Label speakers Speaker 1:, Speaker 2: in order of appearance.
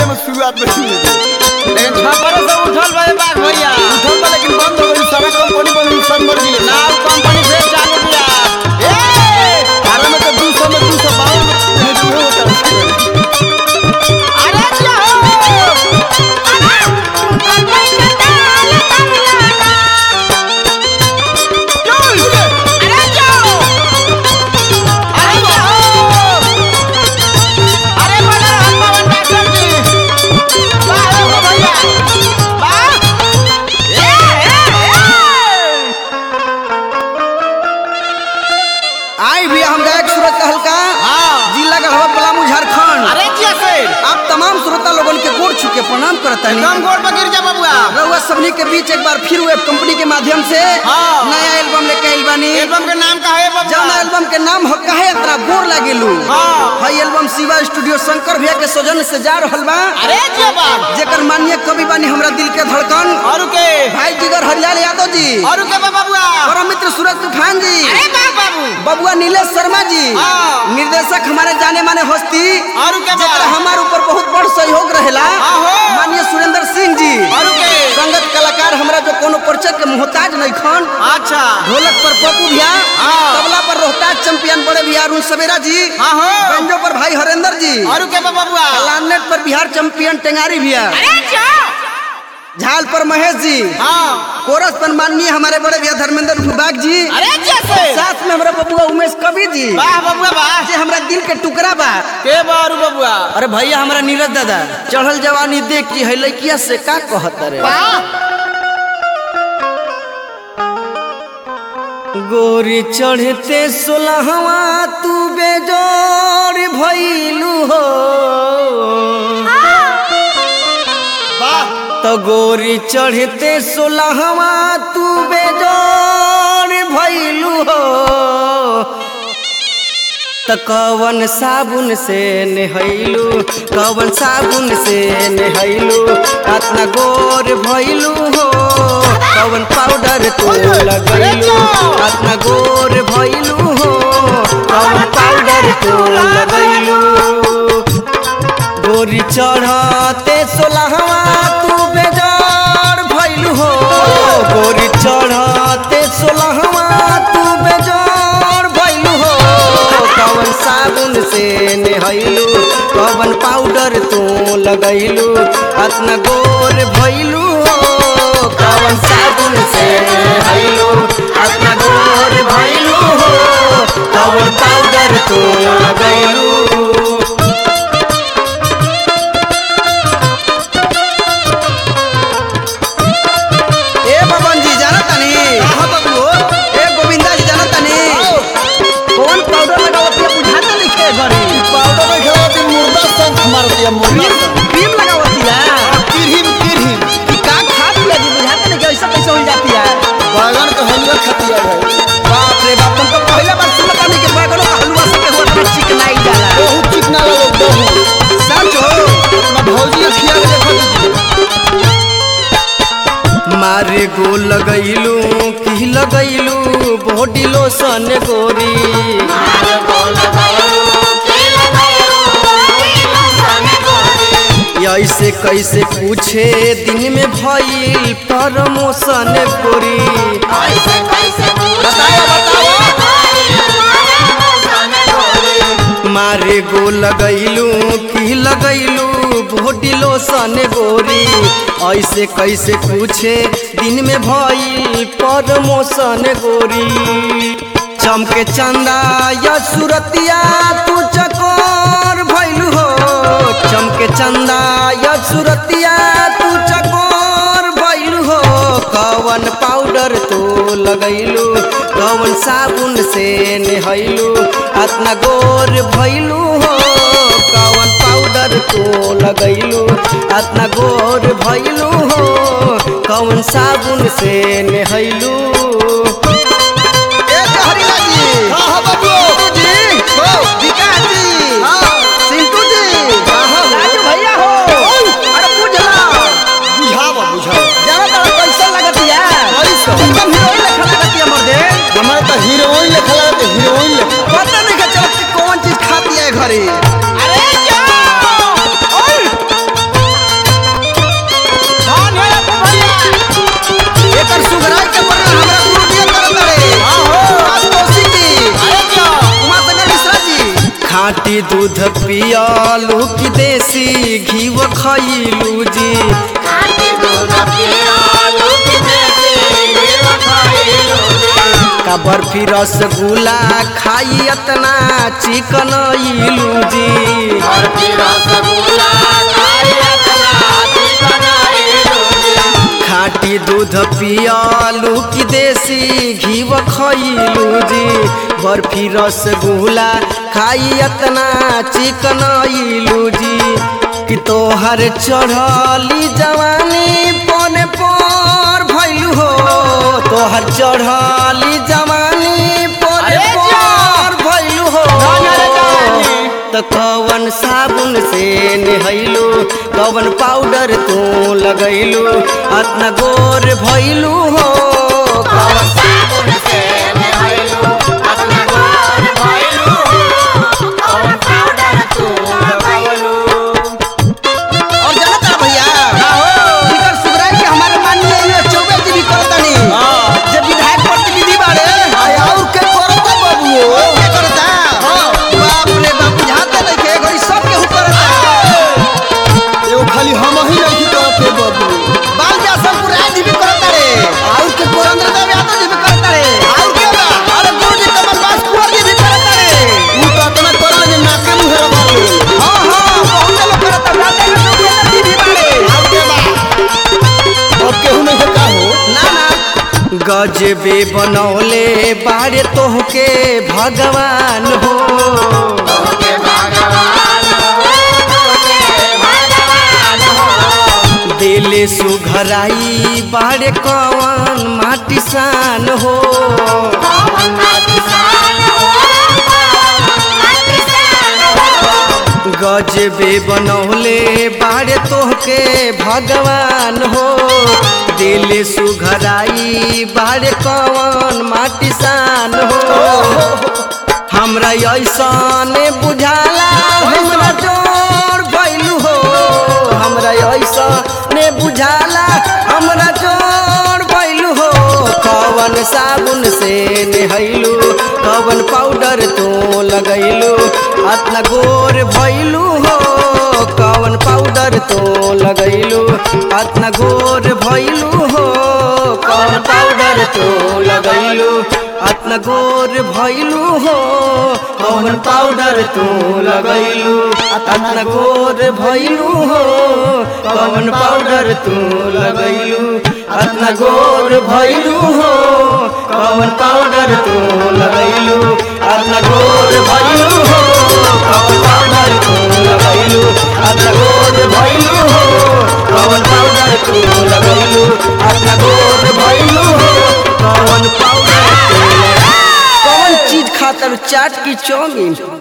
Speaker 1: में शुरुआत में
Speaker 2: लेकिन छपरे से उठल भाई बाग भैया
Speaker 1: उठल बा लेकिन बंद हो गई सारा कंपनी बंद हुई सब मर गई
Speaker 2: नाव कंपनी से चालू किया
Speaker 1: भारत में तो 200 में 252 में जो होता है
Speaker 2: अरे क्या
Speaker 1: आई भी हम गायक सूरज का हल्का जिला गढ़वा पलामू झारखंड।
Speaker 2: अरे क्या से
Speaker 1: आप तमाम श्रोता लोगन के गोड़ छू के प्रणाम करता
Speaker 2: एकदम गोड़ पर गिर जा बबुआ
Speaker 1: रउआ सबनी के बीच एक बार फिर वेब कंपनी के माध्यम से नया एल्बम लेके आइल बानी।
Speaker 2: एल्बम के नाम का है बबुआ
Speaker 1: जौन एल्बम के नाम हो काहे इतना गोर लागेलू हई एल्बम शिवा स्टूडियो शंकर भैया के सौजन्य से जा रहल बा।
Speaker 2: अरे क्या बात
Speaker 1: जेकर माननीय कवि बानी हमरा दिल के धड़कन
Speaker 2: और के
Speaker 1: भाई जिगर हरिलाल यादव जी
Speaker 2: और के बबुआ
Speaker 1: परम मित्र सूरज तूफान जी
Speaker 2: अरे बाबू
Speaker 1: बबुआ नीलेश शर्मा जी निर्देशक हमारे जाने माने हस्ती
Speaker 2: और के
Speaker 1: जेकर हमारे ऊपर बहुत बड़ सहयोग रहेला माननीय सुरेंद्र सिंह जी
Speaker 2: और के
Speaker 1: संगत कलाकार हमरा जो कोनो परिचय के मोहताज नहीं खन।
Speaker 2: अच्छा
Speaker 1: ढोलक पर पप्पू भैया तबला पर रोहतास चैंपियन बड़े भैया अरुण सवेरा जी बैंजो पर भाई हरेंद्र जी
Speaker 2: और के बबुआ
Speaker 1: क्लारनेट पर बिहार चैंपियन टेंगारी भैया
Speaker 2: अरे क्या
Speaker 1: झाल पर महेश जी कोरस पर माननीय हमारे बड़े भैया धर्मेंद्र विभाग जी
Speaker 2: अरे कैसे
Speaker 1: साथ में हमारा बबुआ उमेश कवि जी
Speaker 2: वाह बबुआ वाह
Speaker 1: जे हमरा दिल के टुकड़ा बा
Speaker 2: के बारू बबुआ
Speaker 1: अरे भैया हमारा नीरज दादा चढ़ल जवानी देख के है लड़किया से का कहत रे गोरी चढ़ते 16वां तू बेजोर भइलू हो तो गोरी चढ़ते 16वां तू बेजोर भइलू हो तो कवन साबुन से नहैलू कवन साबुन से नहैलू इतना गोर भइलू हो कवन पाउडर तू लगैलू इतना गोर भइलू हो कवन पाउडर तू लगैलू गोरी चढ़ते 16वां तू बेजार भइलू हो गोरी चढ़ते 16वां तू बेजार भइलू हो कवन साबुन से नहैलू कवन पाउडर तू लगैलू इतना गोर भइलू हो कवन साबुन से नहैलू इतना गोर भइलू हो कवन पाउडर तू लगैलू। क्रीम लगावती है क्रीम का खाती है जी बुझाते नहीं कैसे कैसे हो जाती है बैगन का हलवा खाती है भाई बाप रे बाप तुम तो पहला बार सुनता नहीं कि बैगन का हलवा से के होता है चिकनाई जाला बहुत चिकना वाला बहुत सच हो मैं भौजी खिया के देखो मारे गो लगैलू की लगैलू बॉडी लोशन गोरी मारे गो लगैलू ऐसे कैसे पूछे दिन में भइल प्रमोशन गोरी ऐसे कैसे मारे गो लगैलू की लगैलू बॉडी लोशन गोरी ऐसे कैसे पूछे दिन में भइल प्रमोशन गोरी चमके चंदा या सूरतिया तू चकोर भइलू हो चमके चंदा या सूरतिया तू चकोर भइलू हो कवन पाउडर तू लगैलू कवन साबुन से नहैलू इतना गोर भइलू हो कवन पाउडर तू लगैलू इतना गोर भइलू हो कवन साबुन से नहैलू। हीरोइन लेखा लगत हीरोइन लेखा पता नहीं का चलत कौन चीज खाती है घरे अरे जाओ दूध पियालू की देसी घीव खइलू जी का बर्फी रसगुल्ला खाई अतना चिकन इलू जी खाटी दूध पियालू की देसी घीव खइलू जी बर्फी रसगुल्ला खाई अतना चिकन इलू जी कि तोहर चढ़ली जवानी पने पर भइलू हो तोहर चढ़ली जवानी पने पर भइलू हो तो कवन साबुन से नहैलू कवन पाउडर तू लगैलू अतना गोर भइलू हो कवन साबुन से नहैलू अतना गोर भइलू हो कवन पाउडर तू लगैलू।
Speaker 2: और जाना था भैया
Speaker 1: इधर सुधराई के हमारे माननीय चौबे जी भी करतनी जब विधायक प्रतिनिधि बारे
Speaker 2: और के करता बाबू
Speaker 1: के करता बाप रे बाप बुझाते नहीं के घड़ी सब केहू करता
Speaker 2: एगो खाली हम ही नहीं करते बाबू
Speaker 1: बाल जा सब पुराय जी भी करता रे
Speaker 2: और के
Speaker 1: चंद्र देव यादव जी भी करता रे
Speaker 2: और के बा
Speaker 1: अरे गुरु जी कमल दास कुंवर जी भी करता रे
Speaker 2: तू तो अपना करल जे नाके मुहे बाबू
Speaker 1: हाँ बहुत लोग करता जाते हैं लोग ये जी भी बारे
Speaker 2: और के बा और केहू नहीं का हो
Speaker 1: ना ना गजबे बनौले बारे तोहके भगवान हो दिल सुघराई बारे कवन माटी सान हो गजबे बनौले बारे तोहके भगवान हो दिल सुघराई बारे कवन माटी सान हो हमरा ऐसन बुझाला हमरा जोर भइलू हो हमरा ऐसन बुझाला हमरा जोर भइलू हो कवन साबुन से नहैलू कवन पाउडर तू लगैलू अतना गोर भइलू हो कवन पाउडर तू लगैलू अतना गोर भइलू हो कवन पाउडर तू लगैलू अतना गोर भइलू हो कवन पाउडर तू लगैलू अतना गोर भइलू हो कवन पाउडर तू लगैलू अतना गोर भइलू हो कवन पाउडर तू लगैलू अतना गोर भइलू हो कवन पाउडर तू लगैलू अतना गोर भइलू हो कवन पाउडर तू लगैलू अतना गोर भइलू हो कवन पाउडर कौन चीज खातर चाट की चाउमीन